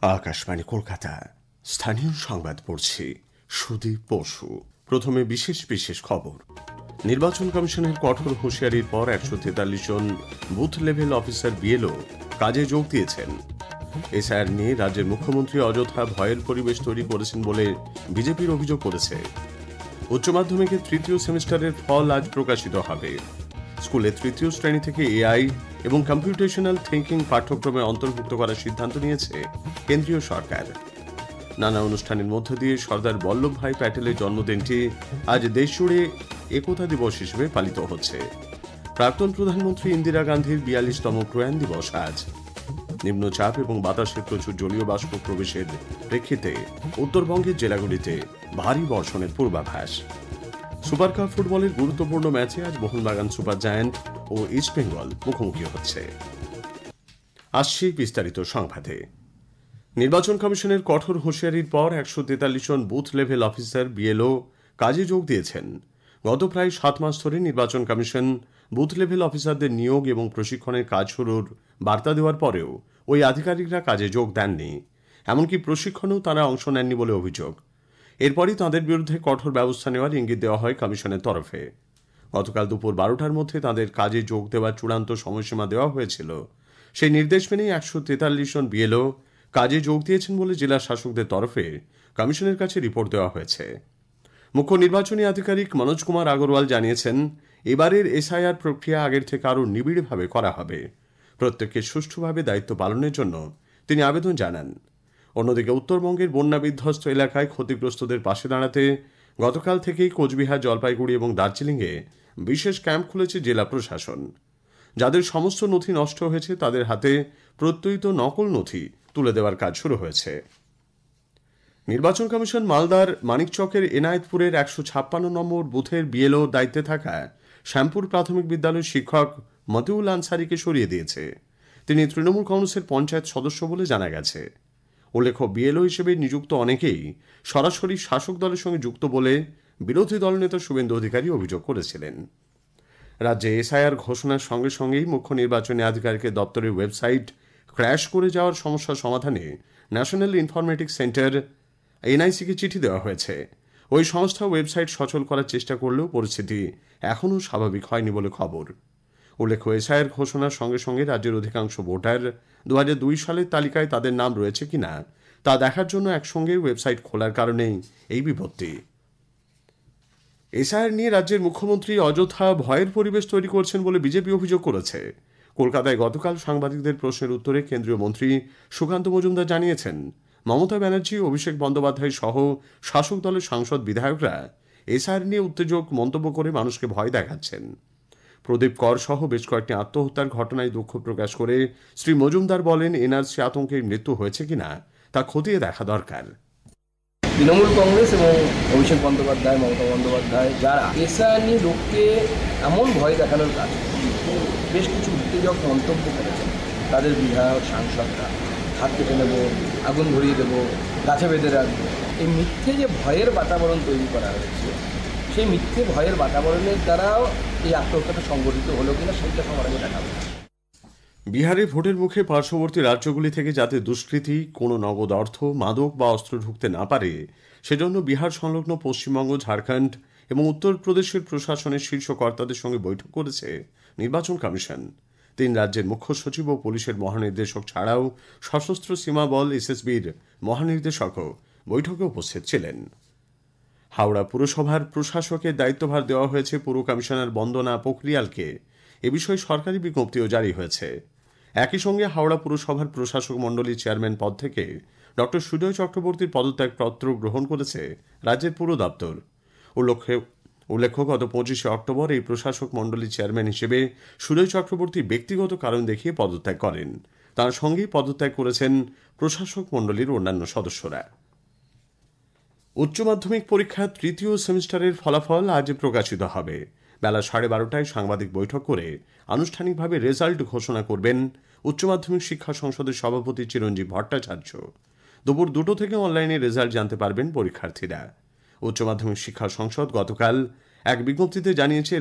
আকাশবাণী কলকাতা স্থানীয় সংবাদ পড়ছি সুদীপ বসু। প্রথমে বিশেষ বিশেষ খবর। নির্বাচন কমিশনের কঠোর হুঁশিয়ারির পর 143 জন বুথ লেভেল অফিসার বিএলও কাজে যোগ দিয়েছেন। এসআইআর নিয়ে রাজ্যের মুখ্যমন্ত্রী অযথা ভয়ের পরিবেশ তৈরি করেছেন বলে বিজেপির অভিযোগ করেছে। উচ্চ মাধ্যমিকের তৃতীয় সেমিস্টারের ফল আজ প্রকাশিত হবে। স্কুলে তৃতীয় শ্রেণী থেকে এআই এবং কম্পিউটেশনাল থিঙ্কিং পাঠ্যক্রমে অন্তর্ভুক্ত করার সিদ্ধান্ত নিয়েছে কেন্দ্রীয় সরকার। নানা অনুষ্ঠানের মধ্য দিয়ে সর্দার বল্লভভাই প্যাটেলের জন্মদিনটি আজ দেশজুড়ে একতা দিবস হিসেবে পালিত হচ্ছে। প্রাক্তন প্রধানমন্ত্রী ইন্দিরা গান্ধীর 42তম প্রয়াণ দিবস আজ। নিম্নচাপ এবং বাতাসে প্রচুর জলীয় বাষ্প প্রবেশের প্রেক্ষিতে উত্তরবঙ্গের জেলাগুলিতে ভারী বর্ষণের পূর্বাভাস। সুপার কাপ ফুটবলের গুরুত্বপূর্ণ ম্যাচে আজ মোহনবাগান সুপার জায়ান্ট ও ইস্টবেঙ্গল মুখোমুখি হচ্ছে। আসছে বিস্তারিত সংবাদে। নির্বাচন কমিশনের কঠোর হুঁশিয়ারির পর 143 জন বুথ লেভেল অফিসার বিএলও কাজে যোগ দিয়েছেন। গত প্রায় 7 মাস ধরে নির্বাচন কমিশন বুথ লেভেল অফিসারদের নিয়োগ এবং প্রশিক্ষণের কাজ শুরুর বার্তা দেওয়ার পরেও ওই আধিকারিকরা কাজে যোগ দেননি, এমনকি প্রশিক্ষণেও তারা অংশ নেননি বলে অভিযোগ। এরপরই তাঁদের বিরুদ্ধে কঠোর ব্যবস্থা নেওয়ার ইঙ্গিত দেওয়া হয় কমিশনের তরফে। গতকাল দুপুর 12টার মধ্যে তাঁদের কাজে যোগ দেওয়ার চূড়ান্ত সময়সীমা দেওয়া হয়েছিল। সেই নির্দেশ মেনেই 143 জন বিএলও কাজে যোগ দিয়েছেন বলে জেলা শাসকদের তরফে কমিশনের কাছে রিপোর্ট দেওয়া হয়েছে। মুখ্য নির্বাচনী আধিকারিক মনোজ কুমার আগরওয়াল জানিয়েছেন, এবারের এসআইআর প্রক্রিয়া আগের থেকে আরও নিবিড়ভাবে করা হবে। প্রত্যেককে সুষ্ঠুভাবে দায়িত্ব পালনের জন্য তিনি আবেদন জানান। অন্যদিকে উত্তরবঙ্গের বন্যা বিধ্বস্ত এলাকায় ক্ষতিগ্রস্তদের পাশে দাঁড়াতে গতকাল থেকেই কোচবিহার, জলপাইগুড়ি এবং দার্জিলিংয়ে বিশেষ ক্যাম্প খুলেছে জেলা প্রশাসন। যাদের সমস্ত নথি নষ্ট হয়েছে তাদের হাতে প্রত্যয়িত নকল নথি তুলে দেওয়ার কাজ শুরু হয়েছে। নির্বাচন কমিশন মালদার মানিকচকের এনায়েতপুরের 156 নম্বর বুথের বিএলও দায়িত্বে থাকা শ্যামপুর প্রাথমিক বিদ্যালয়ের শিক্ষক মতিউল আনসারিকে সরিয়ে দিয়েছে। তিনি তৃণমূল কংগ্রেসের পঞ্চায়েত সদস্য বলে জানা গেছে। উল্লেখ্য, বিএলও হিসেবে নিযুক্ত অনেকেই সরাসরি শাসক দলের সঙ্গে যুক্ত বলে বিরোধী দলনেতা শুভেন্দু অধিকারী অভিযোগ করেছিলেন। রাজ্যে এসআইআর ঘোষণার সঙ্গে সঙ্গেই মুখ্য নির্বাচনী আধিকারিকের দপ্তরের ওয়েবসাইট ক্র্যাশ করে যাওয়ার সমস্যা সমাধানে ন্যাশনাল ইনফরমেটিক্স সেন্টার এনআইসিকে চিঠি দেওয়া হয়েছে। ওই সংস্থা ওয়েবসাইট সচল করার চেষ্টা করলেও পরিস্থিতি এখনও স্বাভাবিক হয়নি বলে খবর। উল্লেখ্য, এসআইআর ঘোষণার সঙ্গে সঙ্গে রাজ্যের অধিকাংশ ভোটার 2002 সালের তালিকায় তাদের নাম রয়েছে কিনা তা দেখার জন্য একসঙ্গে ওয়েবসাইট খোলার কারণেই এই বিপত্তি। এসআইআর নিয়ে রাজ্যের মুখ্যমন্ত্রী অযথা ভয়ের পরিবেশ তৈরি করছেন বলে বিজেপি অভিযোগ করেছে। কলকাতায় গতকাল সাংবাদিকদের প্রশ্নের উত্তরে কেন্দ্রীয় মন্ত্রী সুকান্ত মজুমদার জানিয়েছেন, মমতা ব্যানার্জি, অভিষেক বন্দ্যোপাধ্যায় সহ শাসক দলের সাংসদ বিধায়করা এসআইআর নিয়ে উত্তেজক মন্তব্য করে মানুষকে ভয় দেখাচ্ছেন। প্রদীপ কর সহ বেশ কয়েকটি আত্মহত্যার ঘটনায় দুঃখ প্রকাশ করে শ্রী মজুমদার বলেন, এনআরসি আতঙ্কে মৃত্যু হয়েছে কিনা তা খতিয়ে দেখা দরকার। তৃণমূল কংগ্রেস এবং অভিষেক বন্দ্যোপাধ্যায়, মমতা বন্দ্যোপাধ্যায় যারা এসআইআর নিয়ে লোককে এমন ভয় দেখানোর কাজ, বেশ কিছু উত্তেজক মন্তব্য করেছেন, তাদের বিধায়ক সাংসদরা হাত কেটে নেব, আগুন ধরিয়ে দেবো, গাছে বেঁধে রাখবো, এই মিথ্যে যে ভয়ের বাতাবরণ তৈরি করা হয়েছে, সেই মিথ্যে ভয়ের বাতাবরণের দ্বারাও এই আত্মহত্যাটা সংগঠিত হলো কিনা সেইটা সবার আগে দেখা হবে। বিহারে ভোটের মুখে পার্শ্ববর্তী রাজ্যগুলি থেকে যাতে দুষ্কৃতী কোনো নগদ অর্থ, মাদক বা অস্ত্র ঢুকতে না পারে, সেজন্য বিহার সংলগ্ন পশ্চিমবঙ্গ, ঝাড়খণ্ড এবং উত্তরপ্রদেশের প্রশাসনের শীর্ষ কর্তাদের সঙ্গে বৈঠক করেছে নির্বাচন কমিশন। 3 রাজ্যের মুখ্য সচিব ও পুলিশের মহানির্দেশক ছাড়াও সশস্ত্র সীমা বল এসএসবির মহানির্দেশকও বৈঠকে উপস্থিত ছিলেন। হাওড়া পুরসভার প্রশাসকের দায়িত্বভার দেওয়া হয়েছে পুর কমিশনার বন্দনা পোখরিয়ালকে। এ বিষয়ে সরকারি বিজ্ঞপ্তিও জারি হয়েছে। একই সঙ্গে হাওড়া পুরসভার প্রশাসক মণ্ডলীর চেয়ারম্যান পদ থেকে ডক্টর সুজয় চক্রবর্তীর পদত্যাগপত্র গ্রহণ করেছে রাজ্যের পুর দপ্তর। উল্লেখ্য, গত 25শে অক্টোবর এই প্রশাসক মণ্ডলীর চেয়ারম্যান হিসেবে সুজয় চক্রবর্তী ব্যক্তিগত কারণ দেখিয়ে পদত্যাগ করেন। তার সঙ্গেই পদত্যাগ করেছেন প্রশাসক মণ্ডলীর অন্যান্য সদস্যরা। উচ্চ মাধ্যমিক পরীক্ষার তৃতীয় সেমিস্টারের ফলাফল আজ প্রকাশিত হবে। বেলা 12:30টায় সাংবাদিক বৈঠক করে আনুষ্ঠানিকভাবে রেজাল্ট ঘোষণা করবেন উচ্চ মাধ্যমিক শিক্ষা সংসদের সভাপতি চিরঞ্জীব ভট্টাচার্য। দুপুর 2টো থেকে অনলাইনে রেজাল্ট জানতে পারবেন পরীক্ষার্থীরা। উচ্চ মাধ্যমিক শিক্ষা সংসদ গতকাল এক বিজ্ঞপ্তিতে জানিয়েছে,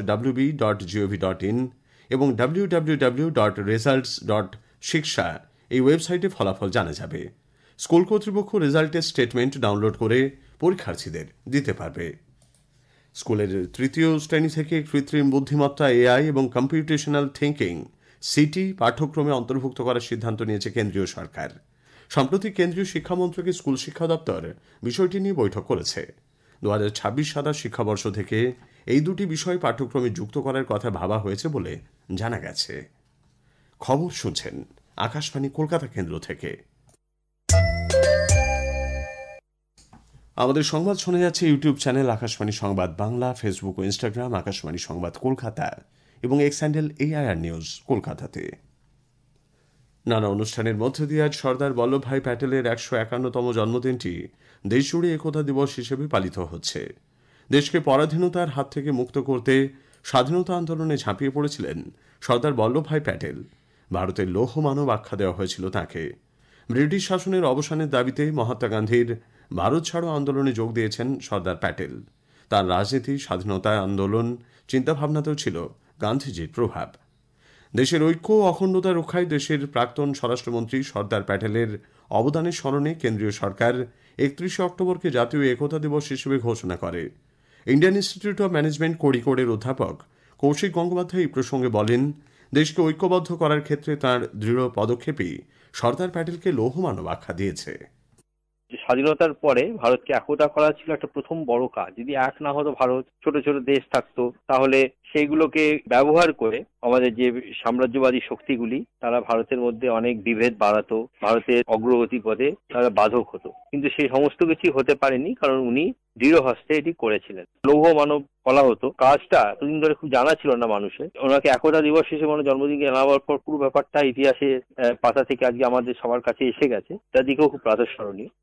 results.wb.gov.in এবং www.results.shiksha এই ওয়েবসাইটে ফলাফল জানা যাবে। স্কুল কর্তৃপক্ষ রেজাল্টের স্টেটমেন্ট ডাউনলোড করে পরীক্ষার্থীদের দিতে পারবে। স্কুলের তৃতীয় শ্রেণী থেকে কৃত্রিম বুদ্ধিমত্তা এআই এবং কম্পিউটেশনাল থিঙ্কিং সিটি পাঠ্যক্রমে অন্তর্ভুক্ত করার সিদ্ধান্ত নিয়েছে কেন্দ্রীয় সরকার। সম্প্রতি কেন্দ্রীয় শিক্ষামন্ত্রকের স্কুল শিক্ষা দপ্তর বিষয়টি নিয়ে বৈঠক করেছে। 2026-27 শিক্ষাবর্ষ থেকে এই দুটি বিষয় পাঠ্যক্রমে যুক্ত করার কথা ভাবা হয়েছে বলে জানা গেছে। খবর শুনছেন আকাশবাণী কলকাতা কেন্দ্র থেকে। আমাদের সংবাদ শোনা যাচ্ছে YouTube channel Akashvani Sangbad Bangla, Facebook ও ইনস্টাগ্রাম আকাশবাণী সংবাদ কলকাতা এবং এক্স হ্যান্ডেল AIR নিউজ কলকাতাতে। নানা অনুষ্ঠানের মধ্য দিয়ে আজ সর্দার বল্লভভাই প্যাটেলের 151তম জন্মদিনটি দেশজুড়ে একতা দিবস হিসেবে পালিত হচ্ছে। দেশকে পরাধীনতার হাত থেকে মুক্ত করতে স্বাধীনতা আন্দোলনে ঝাঁপিয়ে পড়েছিলেন সর্দার বল্লভভাই প্যাটেল। ভারতের লৌহ মানব আখ্যা দেওয়া হয়েছিল তাঁকে। ব্রিটিশ শাসনের অবসানের দাবিতে মহাত্মা গান্ধীর ভারত ছাড়ো আন্দোলনে যোগ দিয়েছেন সর্দার প্যাটেল। তার রাজনীতি, স্বাধীনতা আন্দোলন, চিন্তাভাবনাতেও ছিল গান্ধীজির প্রভাব। দেশের ঐক্য ও অখণ্ডতা রক্ষায় দেশের প্রাক্তন স্বরাষ্ট্রমন্ত্রী সর্দার প্যাটেলের অবদানের স্মরণে কেন্দ্রীয় সরকার 31 অক্টোবরকে জাতীয় একতা দিবস হিসেবে ঘোষণা করে। ইন্ডিয়ান ইনস্টিটিউট অব ম্যানেজমেন্ট কোড়িকোডের অধ্যাপক কৌশিক গঙ্গোপাধ্যায় এই প্রসঙ্গে বলেন, দেশকে ঐক্যবদ্ধ করার ক্ষেত্রে তাঁর দৃঢ় পদক্ষেপই সর্দার প্যাটেলকে লৌহ মানব আখ্যা দিয়েছে। স্বাধীনতার পরে ভারতকে একতা করা ছিল একটা প্রথম বড় কাজ। যদি এক না হতো ভারত, ছোট ছোট দেশ থাকতো, তাহলে সেইগুলোকে ব্যবহার করে আমাদের যে সাম্রাজ্যবাদী শক্তিগুলি তারা ভারতের মধ্যে অনেক বিভেদ বাড়াতো, ভারতের অগ্রগতি পথে তারা বাধক হতো। কিন্তু সেই সমস্ত কিছু হতে পারেনি, কারণ উনি দৃঢ় হস্তে এটি করেছিলেন। লৌহ মানব বলা হতো, কাজটা এতদিন ধরে খুব জানা ছিল না মানুষের। ওনাকে একতা দিবস হিসেবে মানে জন্মদিনকে জানাবার পর পুরো ব্যাপারটা ইতিহাসে পাতা থেকে আজকে আমাদের সবার কাছে এসে গেছে, তার দিকেও খুব প্রাতঃস্মরণীয়।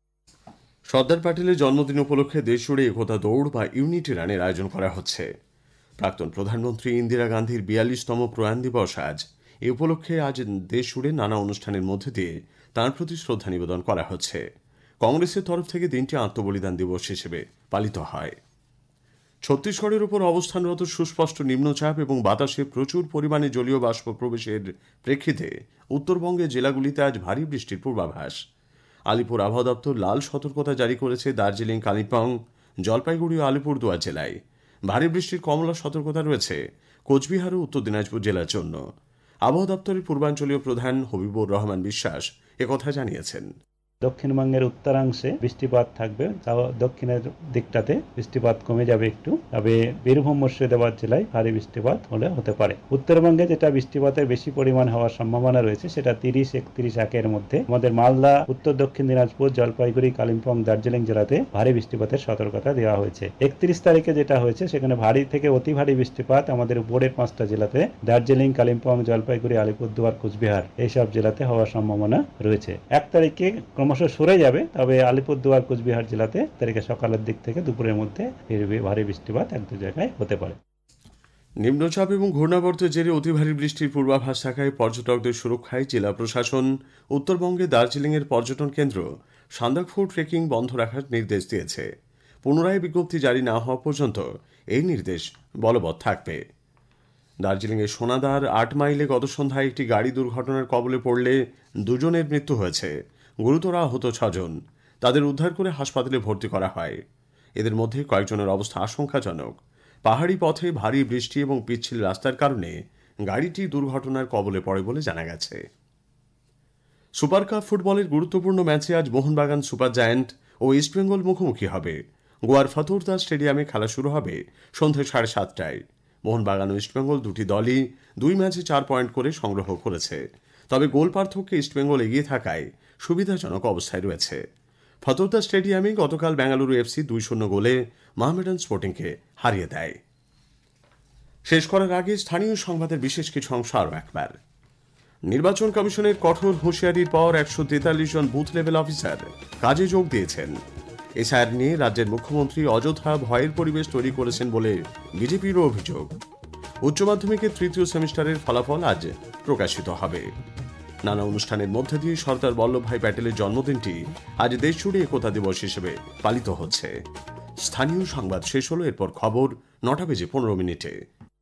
সর্দার প্যাটেলের জন্মদিন উপলক্ষে দেশজুড়ে একতা দৌড় বা ইউনিটি রানের আয়োজন করা হচ্ছে। প্রাক্তন প্রধানমন্ত্রী ইন্দিরা গান্ধীর 42তম প্রয়াণ দিবস আজ। এ উপলক্ষে আজ দেশজুড়ে নানা অনুষ্ঠানের মধ্যে দিয়ে তাঁর প্রতি শ্রদ্ধা নিবেদন করা হচ্ছে। কংগ্রেসের তরফ থেকে দিনটি আত্মবলিদান দিবস হিসেবে পালিত হয়। ছত্তিশগড়ের উপর অবস্থানরত সুস্পষ্ট নিম্নচাপ এবং বাতাসে প্রচুর পরিমাণে জলীয় বাষ্প প্রবেশের প্রেক্ষিতে উত্তরবঙ্গের জেলাগুলিতে আজ ভারী বৃষ্টির পূর্বাভাস। আলিপুর আবহাওয়া দপ্তর লাল সতর্কতা জারি করেছে দার্জিলিং, কালিম্পং, জলপাইগুড়ি ও আলিপুরদুয়ার জেলায়। ভারী বৃষ্টির কমলা সতর্কতা রয়েছে কোচবিহার ও উত্তর দিনাজপুর জেলার জন্য। আবহাওয়া দপ্তরের পূর্বাঞ্চলীয় প্রধান হবিবুর রহমান বিশ্বাস একথা জানিয়েছেন। দক্ষিণবঙ্গের উত্তরাংশে বৃষ্টিপাত থাকবে, তাও দক্ষিণের দিকটাতে বৃষ্টিপাত কমে যাবে একটু। তবে বীরভূম, মুর্শিদাবাদ জেলায় ভারী বৃষ্টিপাত হতে পারে। উত্তরবঙ্গে যেটা বৃষ্টিপাতের বেশি পরিমাণ হওয়ার সম্ভাবনা রয়েছে সেটা 30-31 মধ্যে আমাদের মালদা, উত্তর দক্ষিণ দিনাজপুর, জলপাইগুড়ি, কালিম্পং, দার্জিলিং জেলাতে ভারী বৃষ্টিপাতের সতর্কতা দেওয়া হয়েছে। 31 তারিখে যেটা হয়েছে সেখানে ভারী থেকে অতি ভারী বৃষ্টিপাত আমাদের উপরের 5টা জেলাতে দার্জিলিং, কালিম্পং, জলপাইগুড়ি, আলিপুরদুয়ার, কোচবিহার এইসব জেলাতে হওয়ার সম্ভাবনা রয়েছে। 1 তারিখে সরে যাবে, তবে আলিপুরদুয়ার, কোচবিহার জেলাতে তারিখে সকালের দিক থেকে দুপুরের মধ্যে ভারী বৃষ্টিপাত 1-2 জায়গায় হতে পারে। নিম্নচাপ এবং ঘূর্ণাবর্তের জেরে অতি ভারী বৃষ্টির পূর্বাভাস থাকায় পর্যটকদের সুরক্ষায় জেলা প্রশাসন উত্তরবঙ্গে দার্জিলিংয়ের পর্যটন কেন্দ্র সান্দাকফু ট্রেকিং বন্ধ রাখার নির্দেশ দিয়েছে। পুনরায় বিজ্ঞপ্তি জারি না হওয়া পর্যন্ত এই নির্দেশ বলবৎ থাকবে। দার্জিলিংয়ের সোনাদার 8 মাইলে গত সন্ধ্যায় একটি গাড়ি দুর্ঘটনার কবলে পড়লে 2 জনের মৃত্যু হয়েছে, গুরুতর আহত 6 জন। তাদের উদ্ধার করে হাসপাতালে ভর্তি করা হয়। এদের মধ্যে কয়েকজনের অবস্থা আশঙ্কাজনক। পাহাড়ি পথে ভারী বৃষ্টি এবং পিচ্ছিল রাস্তার কারণে গাড়িটি দুর্ঘটনার কবলে পড়ে বলে জানা গেছে। সুপার কাপ ফুটবলের গুরুত্বপূর্ণ ম্যাচে আজ মোহনবাগান সুপার জায়ান্ট ও ইস্টবেঙ্গল মুখোমুখি হবে। গোয়ার ফতুরদা স্টেডিয়ামে খেলা শুরু হবে সন্ধ্যে 7:30টায়। মোহনবাগান ও ইস্টবেঙ্গল দুটি দলই 2 ম্যাচে 4 পয়েন্ট করে সংগ্রহ করেছে। তবে গোল পার্থক্যে ইস্টবেঙ্গল এগিয়ে থাকায় সুবিধাজনক অবস্থায় রয়েছে। ফতুরদা স্টেডিয়ামে গতকাল বেঙ্গালুরু এফসি 2-0 গোলে মোহামেডান স্পোর্টিংকে হারিয়ে দেয়। শেষ করার আগে স্থানীয় সংবাদের বিশেষ কিছু অংশ আরও একবার। নির্বাচন কমিশনের কঠোর হুঁশিয়ারির পর 143 জন বুথ লেভেল অফিসার কাজে যোগ দিয়েছেন। এসআইআর নিয়ে রাজ্যের মুখ্যমন্ত্রী অযথা ভয়ের পরিবেশ তৈরি করেছেন বলে বিজেপির অভিযোগ। উচ্চ মাধ্যমিকের 3য় সেমিস্টারের ফলাফল আজ প্রকাশিত হবে। নানা অনুষ্ঠানের মধ্যে দিয়ে সর্দার বল্লভভাই প্যাটেলের জন্মদিনটি আজ দেশজুড়ে একতা দিবস হিসেবে পালিত হচ্ছে। স্থানীয় সংবাদ শেষ হলো, এরপর খবর 9টা বেজে 15 মিনিটে।